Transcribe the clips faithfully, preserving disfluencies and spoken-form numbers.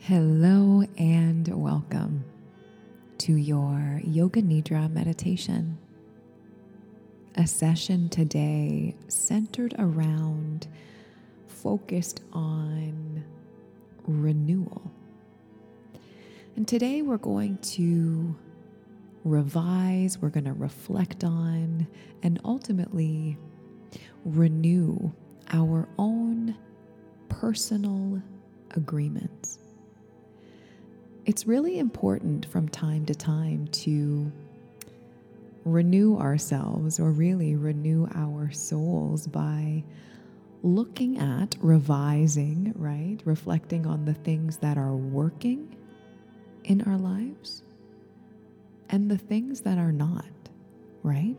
Hello and welcome to your Yoga Nidra meditation. A session today centered around, focused on renewal. And today we're going to revise, we're going to reflect on, and ultimately renew our own personal agreements. It's really important from time to time to renew ourselves, or really renew our souls, by looking at, revising, right? Reflecting on the things that are working in our lives and the things that are not, right?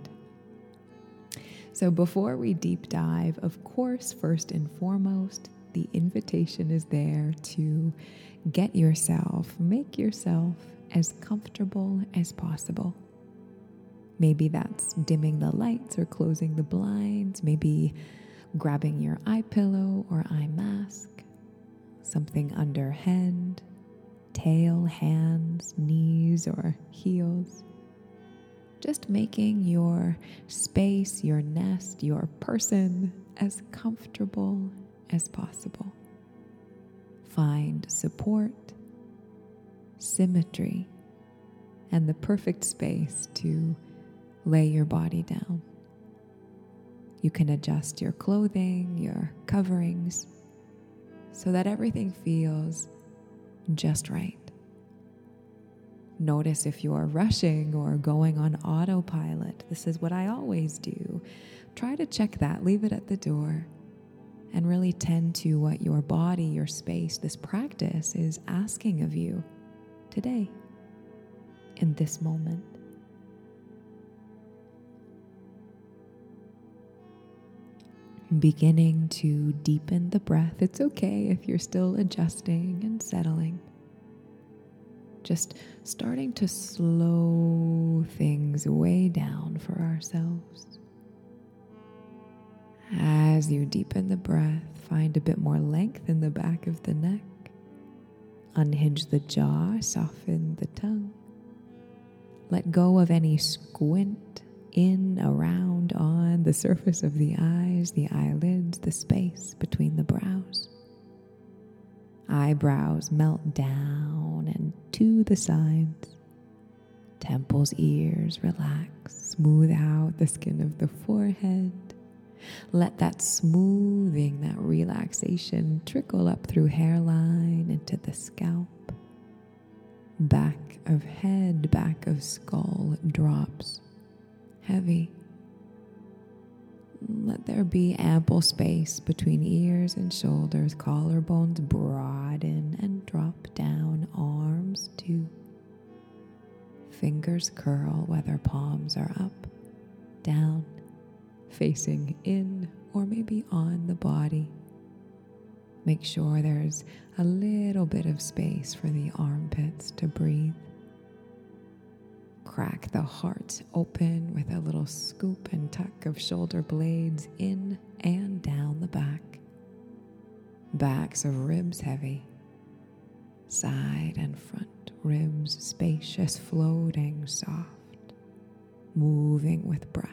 So before we deep dive, of course, first and foremost, the invitation is there to get yourself, make yourself as comfortable as possible. Maybe that's dimming the lights or closing the blinds, maybe grabbing your eye pillow or eye mask, something under head, tail, hands, knees, or heels. Just making your space, your nest, your person as comfortable as possible. Find support, symmetry, and the perfect space to lay your body down. You can adjust your clothing, your coverings, so that everything feels just right. Notice if you are rushing or going on autopilot. This is what I always do. Try to check that, leave it at the door, and really tend to what your body, your space, this practice is asking of you today, in this moment. Beginning to deepen the breath. It's okay if you're still adjusting and settling. Just starting to slow things way down for ourselves. As you deepen the breath, find a bit more length in the back of the neck. Unhinge the jaw, soften the tongue. Let go of any squint in, around, on the surface of the eyes, the eyelids, the space between the brows. Eyebrows melt down and to the sides. Temples, ears relax. Smooth out the skin of the forehead. Let that smoothing, that relaxation trickle up through hairline into the scalp. Back of head, back of skull drops heavy. Let there be ample space between ears and shoulders. Collarbones broaden and drop down. Arms too. Fingers curl whether palms are up, down, facing in, or maybe on the body. Make sure there's a little bit of space for the armpits to breathe. Crack the heart open with a little scoop and tuck of shoulder blades in and down the back. Backs of ribs heavy. Side and front ribs spacious, floating, soft, moving with breath.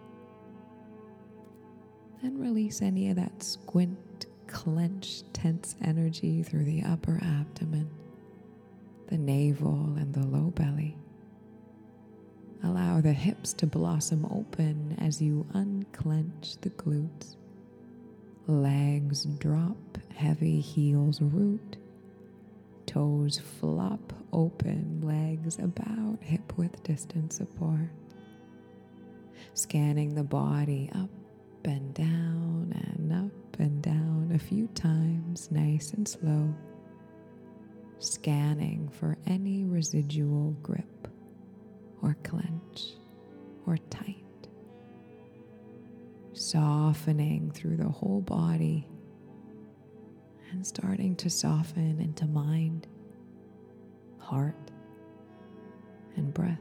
And release any of that squint, clench, tense energy through the upper abdomen, the navel, and the low belly. Allow the hips to blossom open as you unclench the glutes. Legs drop, heavy heels root. Toes flop open, legs about hip-width distance apart. Scanning the body up and down and up and down a few times, nice and slow. Scanning for any residual grip or clench or tight. Softening through the whole body and starting to soften into mind, heart, and breath.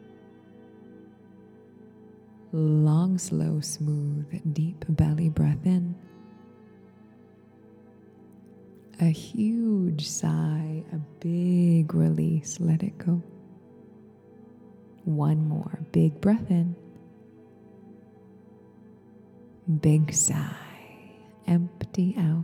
Long, slow, smooth, deep belly breath in. A huge sigh, a big release, let it go. One more big breath in. Big sigh, empty out.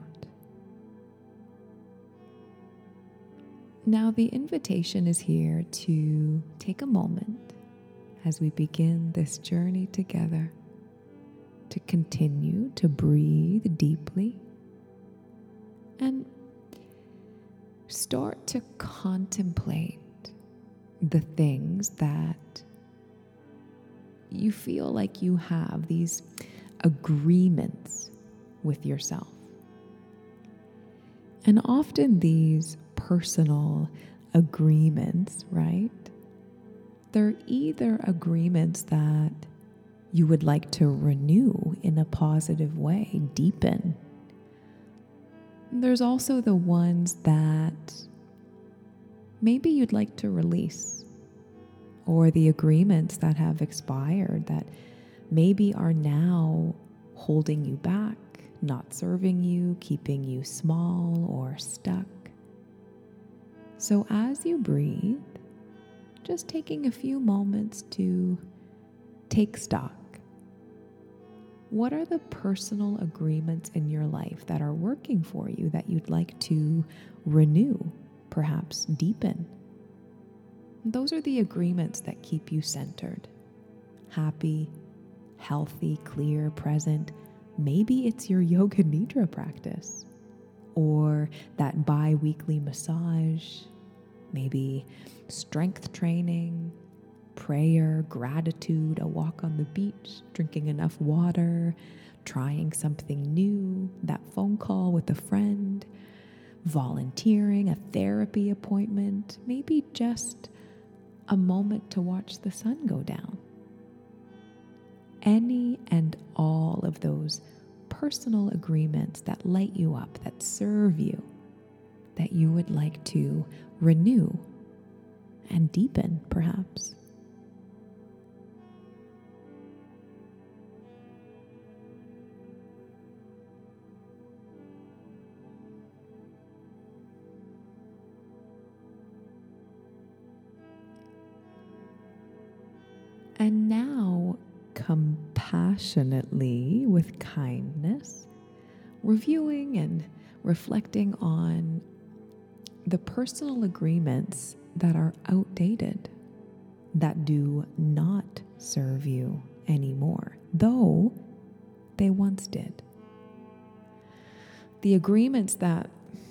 Now the invitation is here to take a moment as we begin this journey together to continue to breathe deeply and start to contemplate the things that you feel like you have, these agreements with yourself. And often these personal agreements, right? They're either agreements that you would like to renew in a positive way, deepen. There's also the ones that maybe you'd like to release, or the agreements that have expired that maybe are now holding you back, not serving you, keeping you small or stuck. So as you breathe, just taking a few moments to take stock. What are the personal agreements in your life that are working for you that you'd like to renew, perhaps deepen? Those are the agreements that keep you centered, happy, healthy, clear, present. Maybe it's your yoga nidra practice or that bi-weekly massage, maybe strength training, prayer, gratitude, a walk on the beach, drinking enough water, trying something new, that phone call with a friend, volunteering, a therapy appointment, maybe just a moment to watch the sun go down. Any and all of those personal agreements that light you up, that serve you, that you would like to renew and deepen, perhaps. And now, compassionately, with kindness, reviewing and reflecting on the personal agreements that are outdated, that do not serve you anymore, though they once did. The agreements that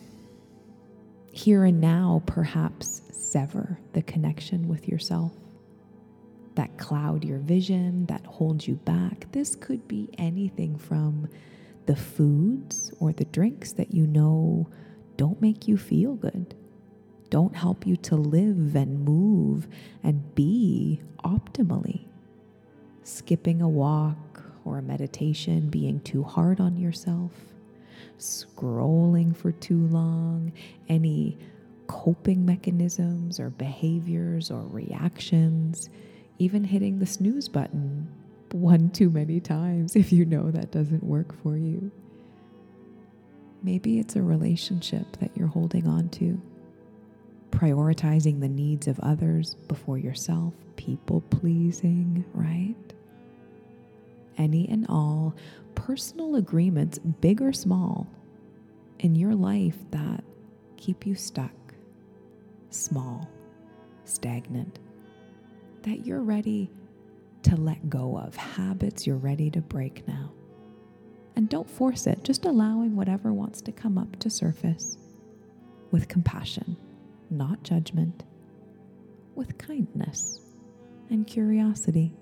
here and now perhaps sever the connection with yourself, that cloud your vision, that hold you back. This could be anything from the foods or the drinks that you know don't make you feel good, don't help you to live and move and be optimally. Skipping a walk or a meditation, being too hard on yourself, scrolling for too long, any coping mechanisms or behaviors or reactions, even hitting the snooze button one too many times if you know that doesn't work for you. Maybe it's a relationship that you're holding on to, prioritizing the needs of others before yourself, people pleasing, right? Any and all personal agreements, big or small, in your life that keep you stuck, small, stagnant, that you're ready to let go of, habits you're ready to break now. And don't force it, just allowing whatever wants to come up to surface with compassion, not judgment, with kindness and curiosity.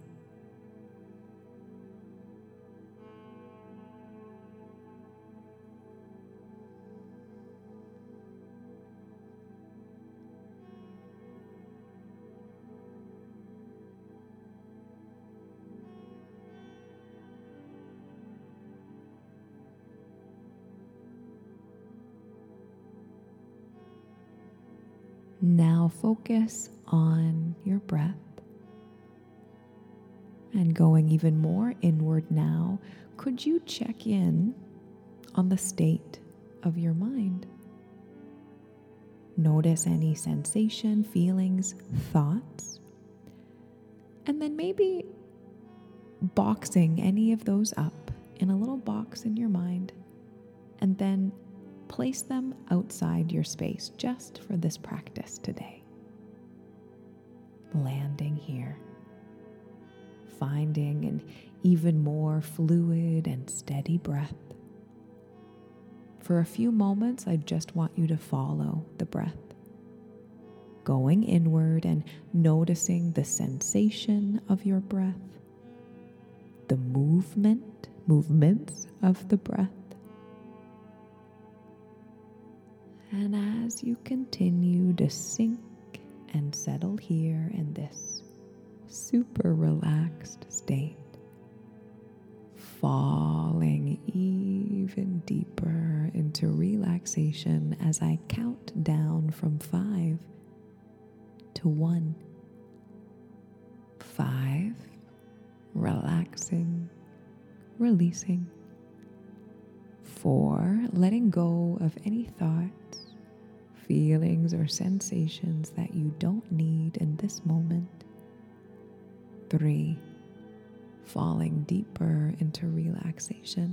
Now focus on your breath, and going even more inward now, could you check in on the state of your mind? Notice any sensation, feelings, thoughts, and then maybe boxing any of those up in a little box in your mind, and then place them outside your space just for this practice today. Landing here, finding an even more fluid and steady breath. For a few moments, I just want you to follow the breath, going inward and noticing the sensation of your breath, the movement, movements of the breath. And as you continue to sink and settle here in this super relaxed state, falling even deeper into relaxation as I count down from five to one. Five, relaxing, releasing. Four, letting go of any thoughts, feelings, or sensations that you don't need in this moment. Three, falling deeper into relaxation.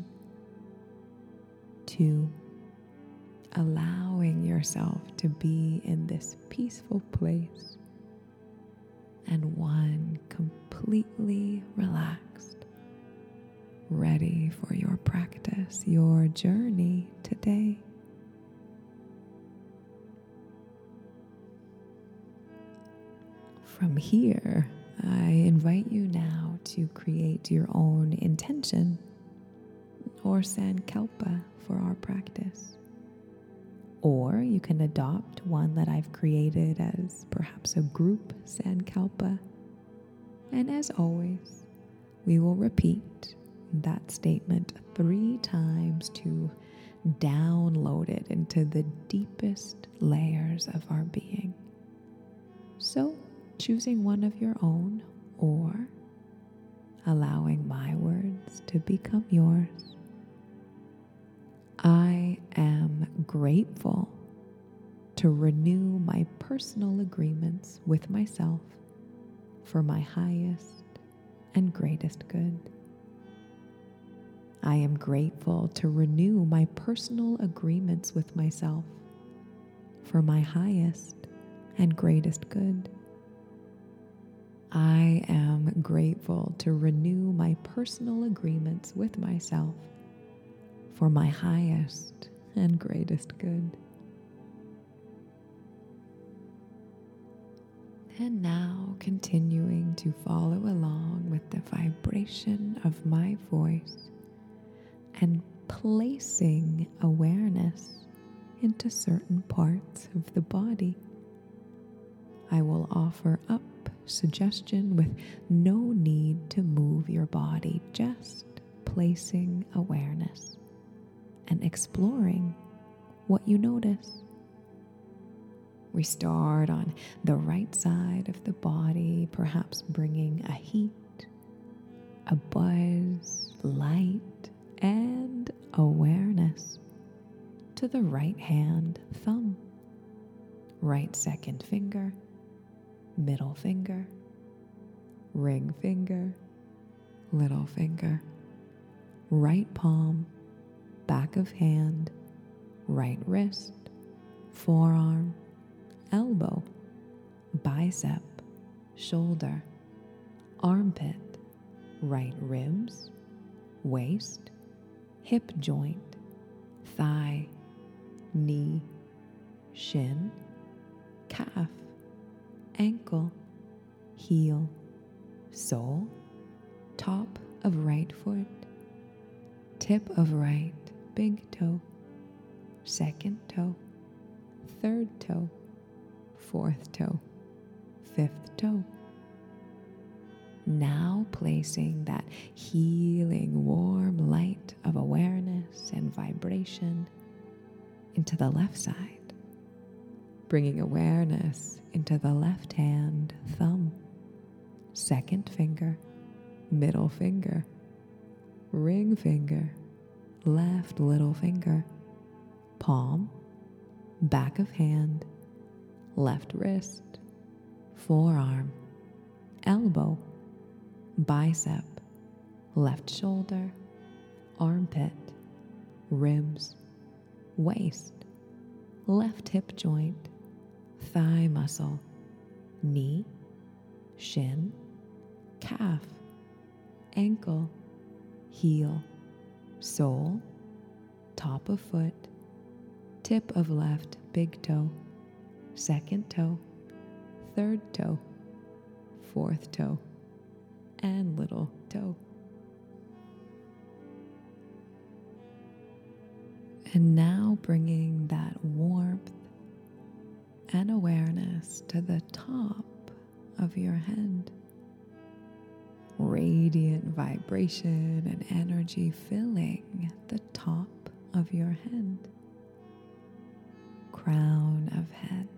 Two, allowing yourself to be in this peaceful place. And one, completely relaxed, ready for your practice, your journey today. From here, I invite you now to create your own intention or sankalpa for our practice. Or you can adopt one that I've created as perhaps a group sankalpa. And as always, we will repeat that statement three times to download it into the deepest layers of our being. So, choosing one of your own or allowing my words to become yours. I am grateful to renew my personal agreements with myself for my highest and greatest good. I am grateful to renew my personal agreements with myself for my highest and greatest good. I am grateful to renew my personal agreements with myself for my highest and greatest good. And now continuing to follow along with the vibration of my voice and placing awareness into certain parts of the body. I will offer up suggestion with no need to move your body, just placing awareness and exploring what you notice. We start on the right side of the body, perhaps bringing a heat, a buzz, light, and awareness to the right hand thumb, right second finger, middle finger, ring finger, little finger, right palm, back of hand, right wrist, forearm, elbow, bicep, shoulder, armpit, right ribs, waist, hip joint, thigh, knee, shin, calf, ankle, heel, sole, top of right foot, tip of right big toe, second toe, third toe, fourth toe, fifth toe. Now placing that healing warm light of awareness and vibration into the left side, bringing awareness into the left hand thumb, second finger, middle finger, ring finger, left little finger, palm, back of hand, left wrist, forearm, elbow, bicep, left shoulder, armpit, ribs, waist, left hip joint, thigh muscle, knee, shin, calf, ankle, heel, sole, top of foot, tip of left big toe, second toe, third toe, fourth toe, and little toe. And now bringing that warmth and awareness to the top of your head. Radiant vibration and energy filling the top of your head. Crown of head.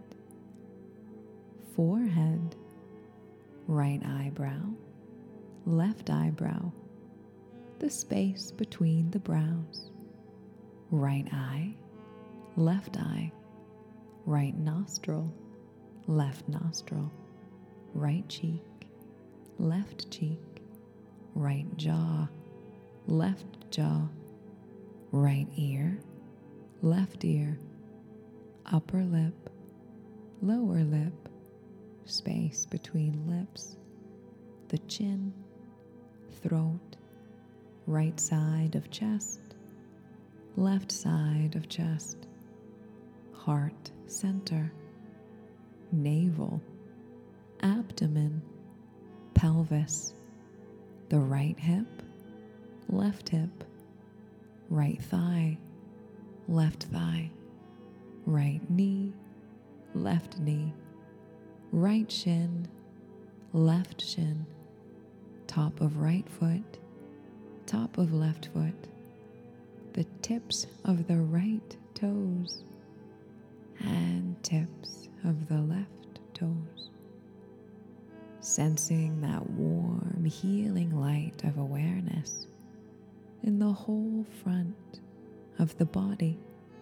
Forehead. Right eyebrow. Left eyebrow. The space between the brows. Right eye. Left eye. Right nostril. Left nostril. Right cheek. Left cheek. Right jaw, left jaw, right ear, left ear, upper lip, lower lip, space between lips, the chin, throat, right side of chest, left side of chest, heart center, navel, abdomen, pelvis, the right hip, left hip, right thigh, left thigh, right knee, left knee, right shin, left shin, top of right foot, top of left foot, the tips of the right toes, and tips of the left toes. Sensing that warm, healing light of awareness in the whole front of the body,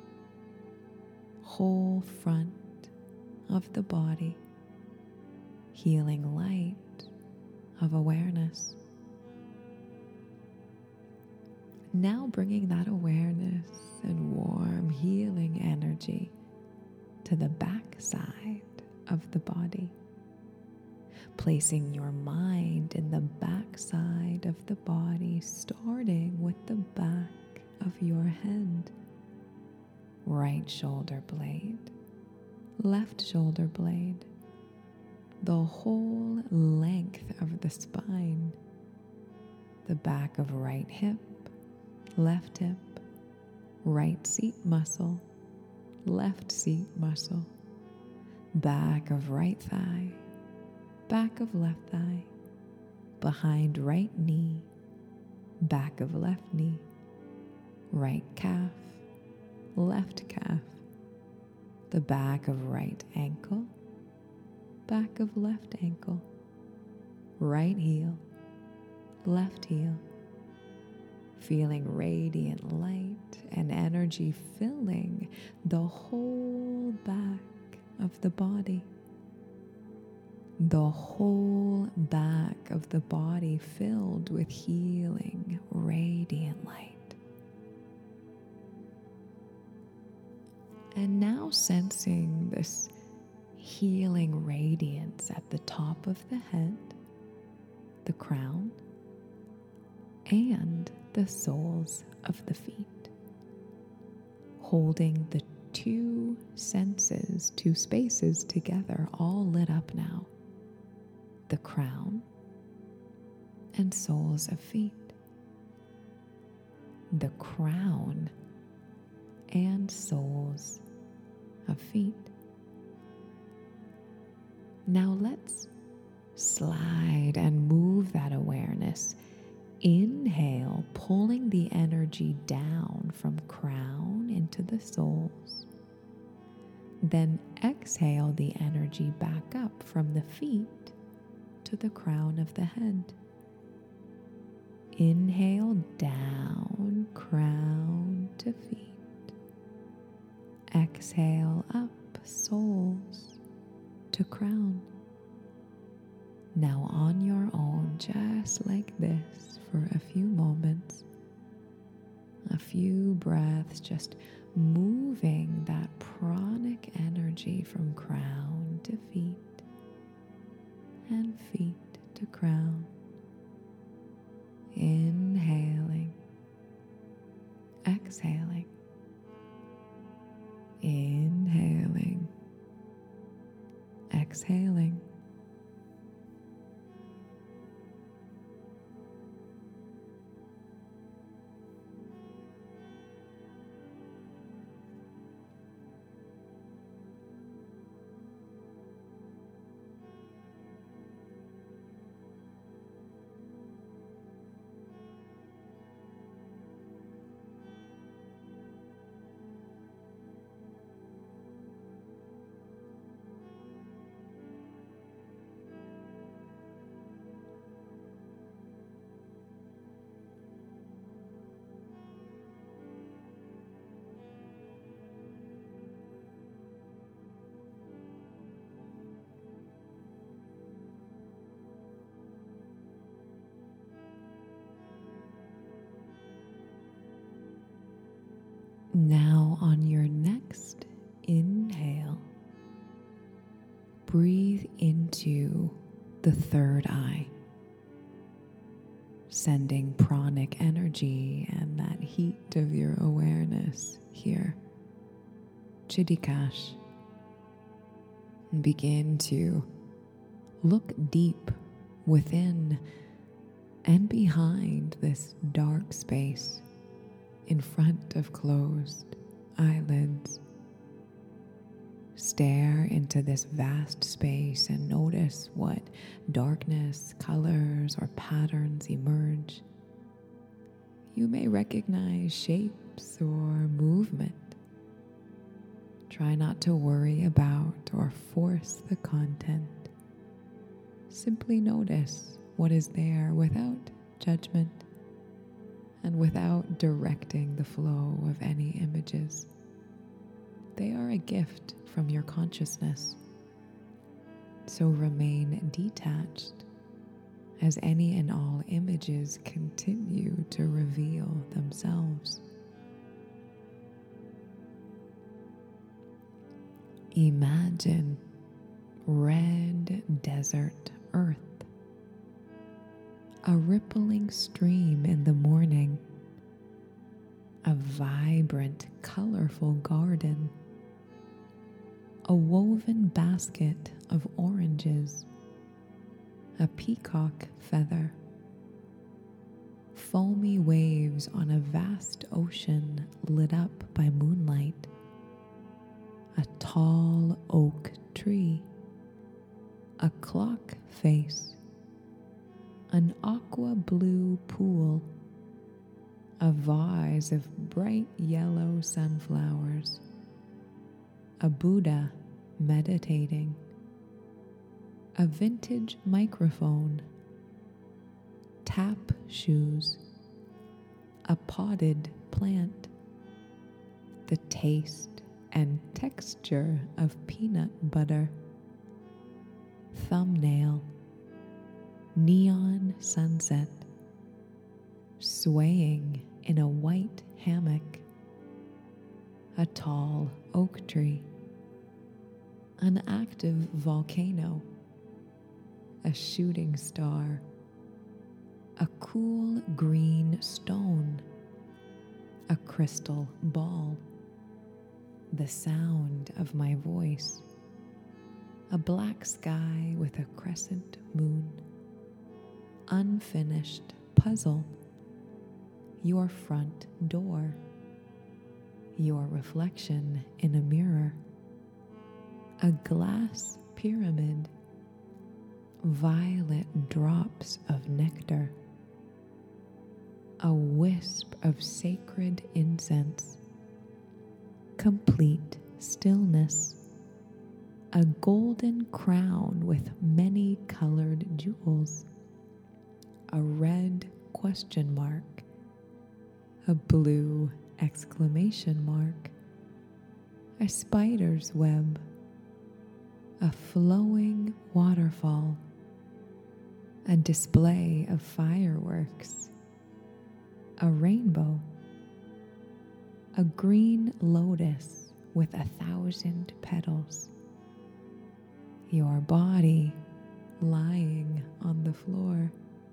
whole front of the body, healing light of awareness. Now bringing that awareness and warm, healing energy to the back side of the body. Placing your mind in the back side of the body, starting with the back of your head. Right shoulder blade, left shoulder blade, the whole length of the spine, the back of right hip, left hip, right seat muscle, left seat muscle, back of right thigh, back of left thigh, behind right knee, back of left knee, right calf, left calf, the back of right ankle, back of left ankle, right heel, left heel, feeling radiant light and energy filling the whole back of the body. The whole back of the body filled with healing, radiant light. And now sensing this healing radiance at the top of the head, the crown, and the soles of the feet. Holding the two senses, two spaces together, all lit up now. The crown and soles of feet. The crown and soles of feet. Now let's slide and move that awareness. Inhale, pulling the energy down from crown into the soles. Then exhale the energy back up from the feet to the crown of the head. Inhale down, crown to feet. Exhale up, soles. to crown. Now on your own, just like this, for a few moments, a few breaths, just moving that pranic energy from crown to feet and feet to crown. Inhaling, exhaling, inhaling, exhaling. Now on your next inhale, breathe into the third eye, sending pranic energy and that heat of your awareness here, Chittakash. And begin to look deep within and behind this dark space in front of closed eyelids. Stare into this vast space and notice what darkness, colors, or patterns emerge. You may recognize shapes or movement. Try not to worry about or force the content. Simply notice what is there without judgment and without directing the flow of any images. They are a gift from your consciousness. So remain detached as any and all images continue to reveal themselves. Imagine red desert earth, a rippling stream in the morning, a vibrant, colorful garden, a woven basket of oranges, a peacock feather, foamy waves on a vast ocean lit up by moonlight, a tall oak tree, a clock face, an aqua blue pool, a vase of bright yellow sunflowers, a Buddha meditating, a vintage microphone, tap shoes, a potted plant, the taste and texture of peanut butter, thumbnail, neon sunset, swaying in a white hammock, a tall oak tree, an active volcano, a shooting star, a cool green stone, a crystal ball, the sound of my voice, a black sky with a crescent moon, unfinished puzzle, your front door, your reflection in a mirror, a glass pyramid, violet drops of nectar, a wisp of sacred incense, complete stillness, a golden crown with many colored jewels, a red question mark, a blue exclamation mark, a spider's web, a flowing waterfall, a display of fireworks, a rainbow, a green lotus with a thousand petals, your body lying on the floor.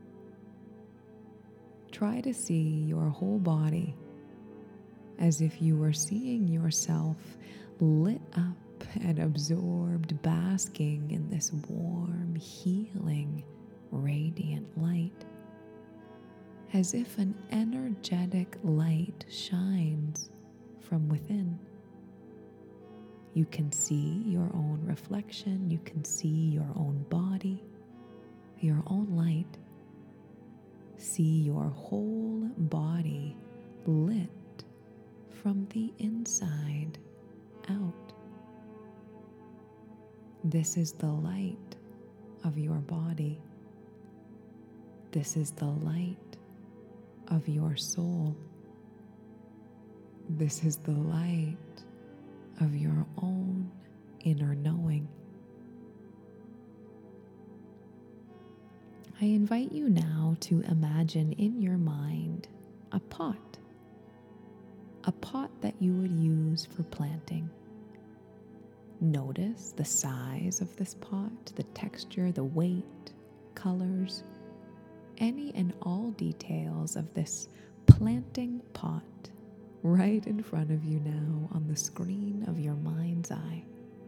Try to see your whole body as if you were seeing yourself lit up and absorbed, basking in this warm, healing, radiant light, as if an energetic light shines from within. You can see your own reflection, you can see your own body, your own light. See your whole body lit from the inside out. This is the light of your body. This is the light of your soul. This is the light of your own inner knowing. I invite you now to imagine in your mind a pot, a pot that you would use for planting. Notice the size of this pot, the texture, the weight, colors, any and all details of this planting pot right in front of you now on the screen of your mind's eye.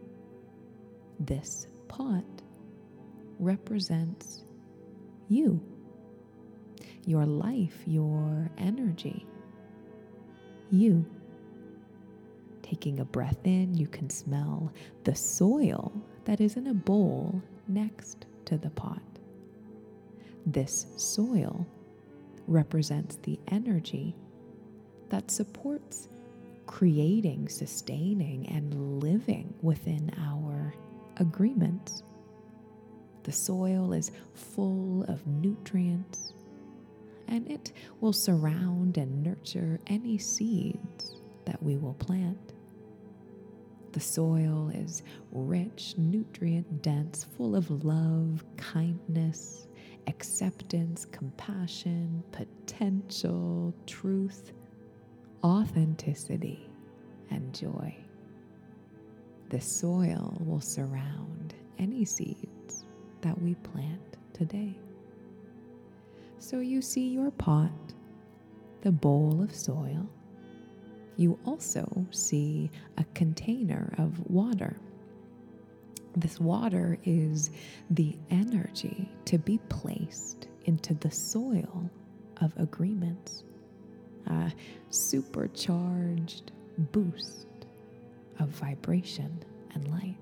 This pot represents you, your life, your energy, you. Taking a breath in, you can smell the soil that is in a bowl next to the pot. This soil represents the energy that supports creating, sustaining, and living within our agreements. The soil is full of nutrients, and it will surround and nurture any seeds that we will plant. The soil is rich, nutrient dense, full of love, kindness, acceptance, compassion, potential, truth, authenticity, and joy. The soil will surround any seeds that we plant today. So you see your pot, the bowl of soil. You also see a container of water. This water is the energy to be placed into the soil of agreements, a supercharged boost of vibration and light.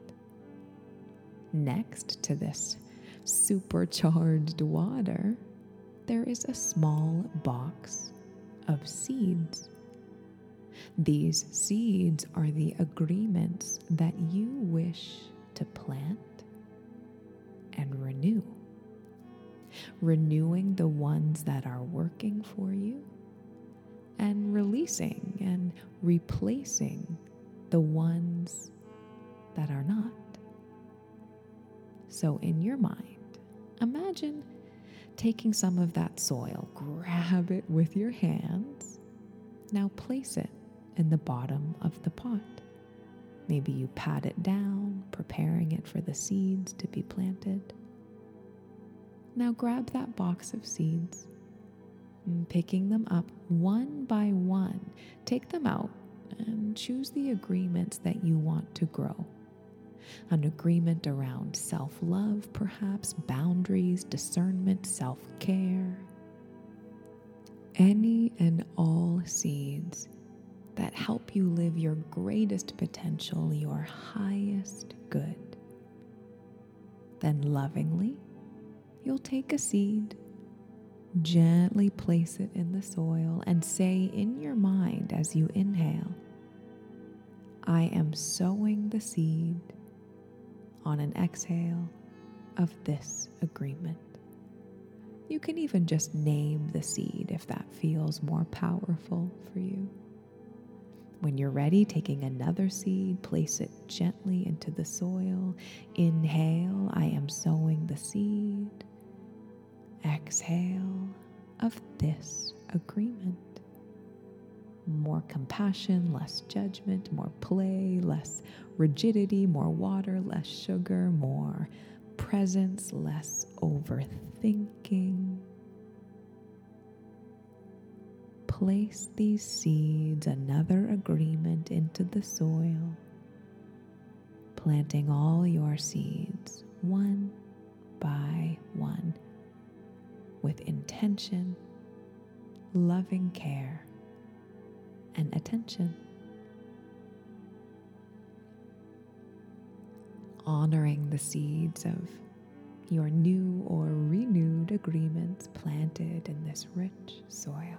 Next to this supercharged water, there is a small box of seeds. These seeds are the agreements that you wish to plant and renew. Renewing the ones that are working for you and releasing and replacing the ones that are not. So in your mind, imagine taking some of that soil, grab it with your hands. Now place it in the bottom of the pot. Maybe you pat it down, preparing it for the seeds to be planted. Now grab that box of seeds, and picking them up one by one. Take them out and choose the agreements that you want to grow. An agreement around self-love, perhaps, boundaries, discernment, self-care. Any and all seeds that help you live your greatest potential, your highest good. Then lovingly, you'll take a seed, gently place it in the soil, and say in your mind as you inhale, I am sowing the seed on an exhale of this agreement. You can even just name the seed if that feels more powerful for you. When you're ready, taking another seed, place it gently into the soil. Inhale, I am sowing the seed. Exhale, of this agreement. More compassion, less judgment, more play, less rigidity, more water, less sugar, more presence, less overthinking. Place these seeds, another agreement, into the soil, planting all your seeds one by one with intention, loving care, and attention. Honoring the seeds of your new or renewed agreements planted in this rich soil.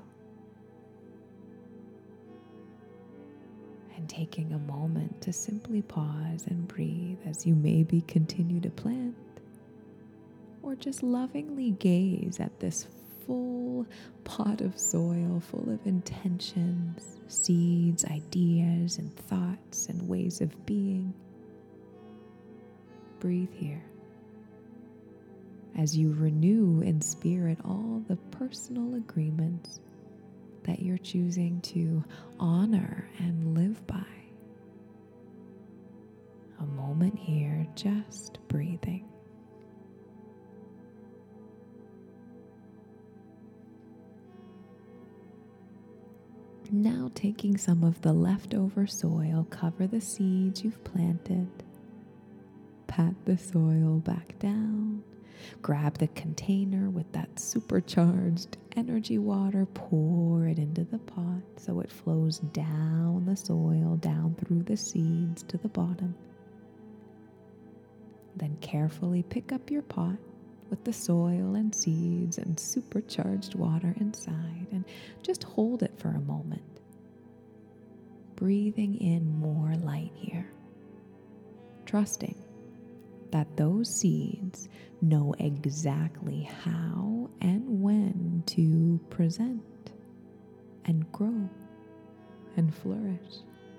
And taking a moment to simply pause and breathe as you maybe continue to plant, or just lovingly gaze at this full pot of soil full of intentions, seeds, ideas, and thoughts and ways of being. Breathe here as you renew in spirit all the personal agreements that you're choosing to honor and live by. A moment here, just breathing. Now taking some of the leftover soil, cover the seeds you've planted. Pat the soil back down. Grab the container with that supercharged energy water, pour it into the pot so it flows down the soil, down through the seeds to the bottom. Then carefully pick up your pot with the soil and seeds and supercharged water inside and just hold it for a moment. Breathing in more light here. Trusting that those seeds know exactly how and when to present and grow and flourish.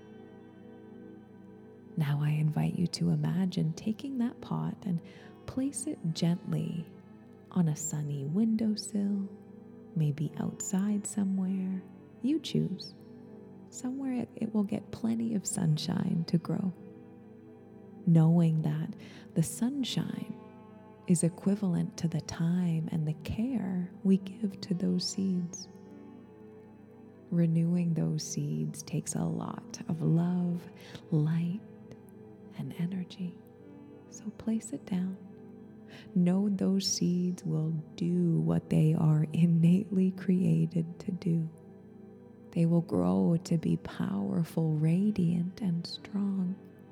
Now I invite you to imagine taking that pot and place it gently on a sunny windowsill, maybe outside somewhere. You choose. Somewhere it, it will get plenty of sunshine to grow. Knowing that the sunshine is equivalent to the time and the care we give to those seeds. Renewing those seeds takes a lot of love, light, and energy. So place it down. Know those seeds will do what they are innately created to do. They will grow to be powerful, radiant, and strong.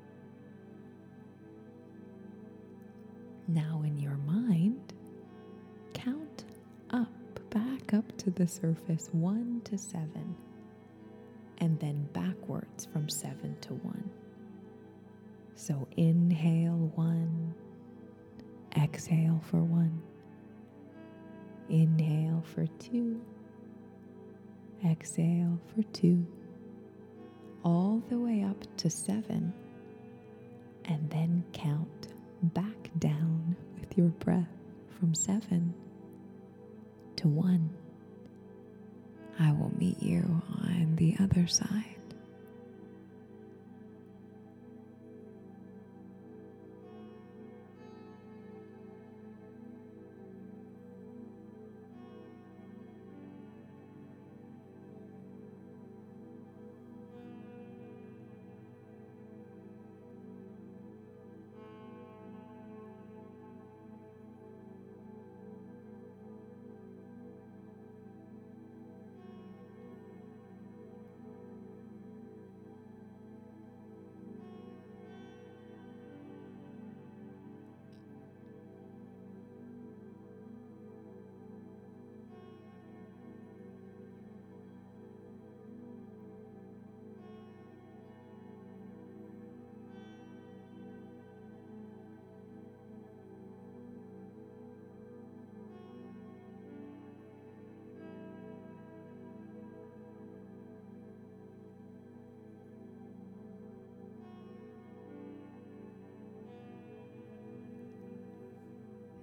Now in your mind, count up, back up to the surface, one to seven, and then backwards from seven to one. So inhale one, exhale for one, inhale for two, exhale for two, all the way up to seven, and then count back down with your breath from seven to one. I will meet you on the other side.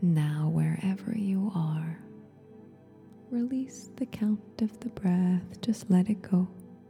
Now, wherever you are, release the count of the breath, just let it go.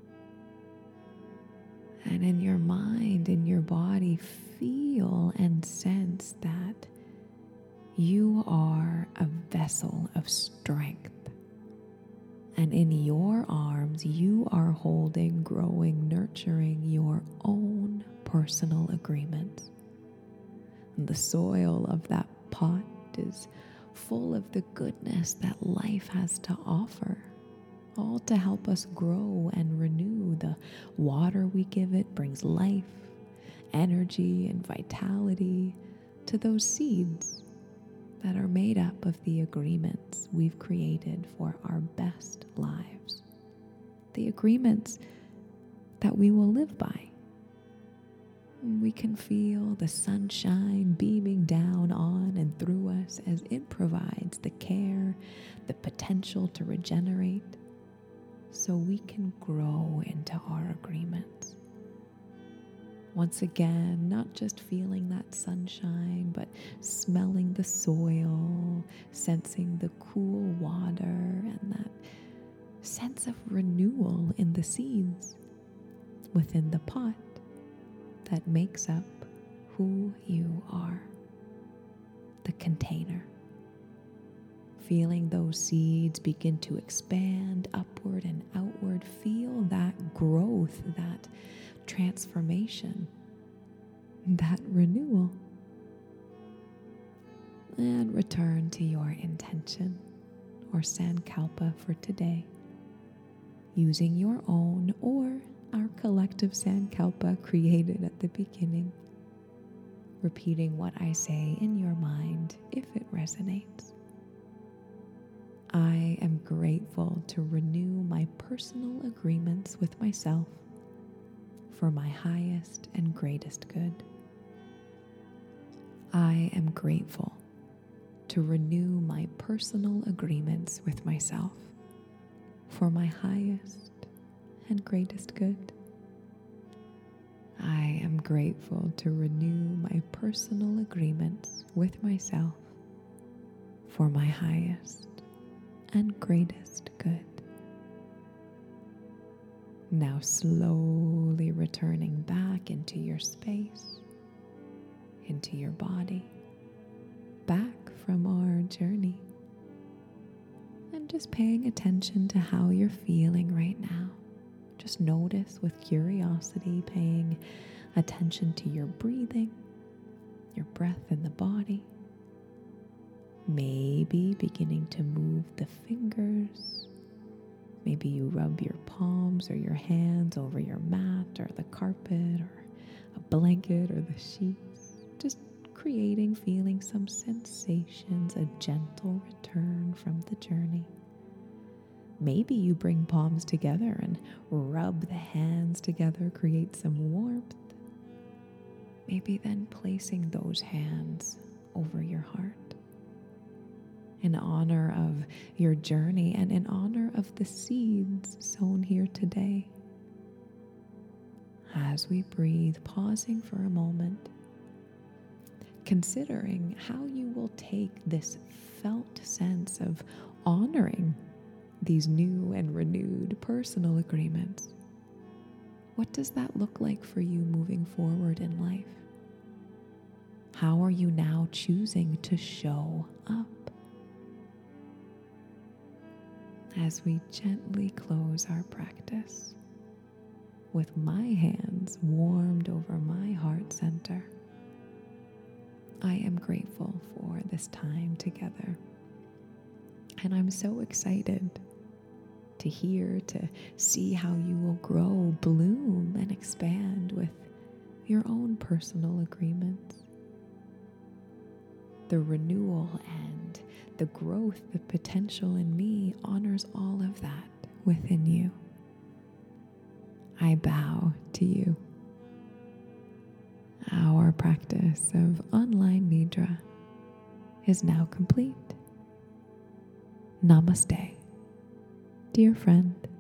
And in your mind, in your body, feel and sense that you are a vessel of strength. And in your arms, you are holding, growing, nurturing your own personal agreements. And the soil of that pot is full of the goodness that life has to offer, all to help us grow and renew. The water we give it brings life, energy, and vitality to those seeds that are made up of the agreements we've created for our best lives, the agreements that we will live by. We can feel the sunshine beaming down on and through us as it provides the care, the potential to regenerate, so we can grow into our agreements. Once again, not just feeling that sunshine, but smelling the soil, sensing the cool water, and that sense of renewal in the seeds within the pot that makes up who you are, the container. Feeling those seeds begin to expand upward and outward. Feel that growth, that transformation, that renewal. And return to your intention or sankalpa for today, using your own or our collective sankalpa created at the beginning, repeating what I say in your mind if it resonates. I am grateful to renew my personal agreements with myself for my highest and greatest good. I am grateful to renew my personal agreements with myself for my highest and greatest good. I am grateful to renew my personal agreements with myself for my highest and greatest good. Now slowly returning back into your space, into your body, back from our journey, and just paying attention to how you're feeling right now. Just notice with curiosity, paying attention to your breathing, your breath in the body. Maybe beginning to move the fingers. Maybe you rub your palms or your hands over your mat or the carpet or a blanket or the sheets. Just creating, feeling some sensations, a gentle return from the journey. Maybe you bring palms together and rub the hands together, create some warmth. Maybe then placing those hands over your heart in honor of your journey and in honor of the seeds sown here today. As we breathe, pausing for a moment, considering how you will take this felt sense of honoring these new and renewed personal agreements. What does that look like for you moving forward in life? How are you now choosing to show up? As we gently close our practice, with my hands warmed over my heart center, I am grateful for this time together. And I'm so excited to hear, to see how you will grow, bloom, and expand with your own personal agreements. The renewal and the growth, the potential in me honors all of that within you. I bow to you. Our practice of online Nidra is now complete. Namaste, dear friend.